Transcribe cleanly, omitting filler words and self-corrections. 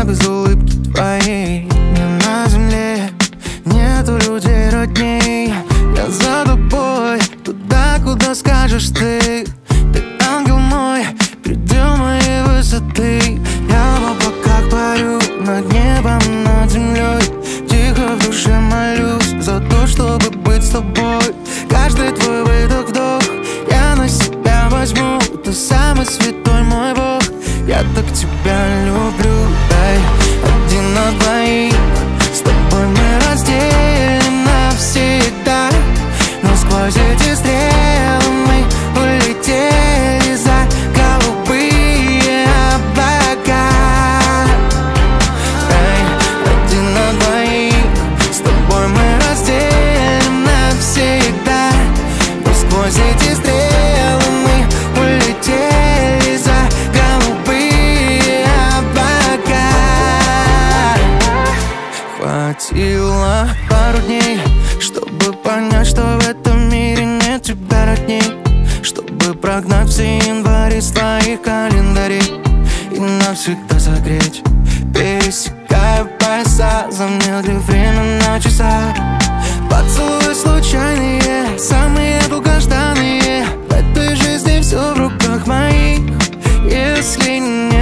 меня без улыбки твоей. Мне на земле нету людей родней. Я за тобой, туда, куда скажешь ты. Ты ангел мой, предел моей высоты. Я в облаках парю, над небом, над землей. Тихо в душе молюсь за то, чтобы быть с тобой. Каждый твой выдох, вдох я на себя возьму. Ты самый святой мой Бог, я так тебя люблю. Дай один на двоих, с тобой мы разделим навсегда. Но сквозь эти стрелы мы улетели за голубые облака. Дай один на двоих, с тобой мы разделим навсегда. Но сквозь эти стрелы мы улетели за голубые облака. Хватило пару дней, чтобы понять, что в этом мире нет тебя родней. Чтобы прогнать все январи с твоих календарей и навсегда согреть. Пересекая пояса, замедлив время на часах. Поцелуи случайные, самые долгожданные. В этой жизни все в руках моих. Если нет